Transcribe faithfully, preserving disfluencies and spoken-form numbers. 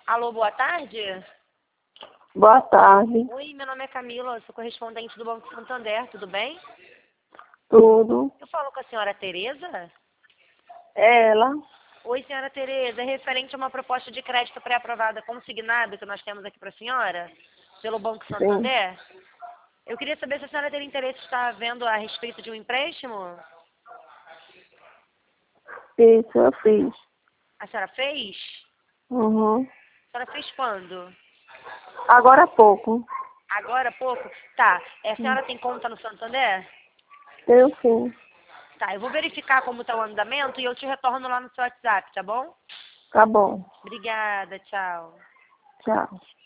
Alô, boa tarde? Boa tarde. Oi, meu nome é Camila, sou correspondente do Banco Santander, tudo bem? Tudo. Eu falo com a senhora Tereza? Ela? Oi, senhora Tereza, é referente a uma proposta de crédito pré-aprovada consignada que nós temos aqui para a senhora, pelo Banco Sim. Santander. Eu queria saber se a senhora teria interesse em estar vendo a respeito de um empréstimo. Isso, eu fiz. A senhora fez? Uhum. A senhora fez quando? Agora há pouco. Agora há pouco? Tá. É, a Hum. senhora tem conta no Santander? Eu sim. Tá, eu vou verificar como está o andamento e eu te retorno lá no seu WhatsApp, tá bom? Tá bom. Obrigada, tchau. Tchau.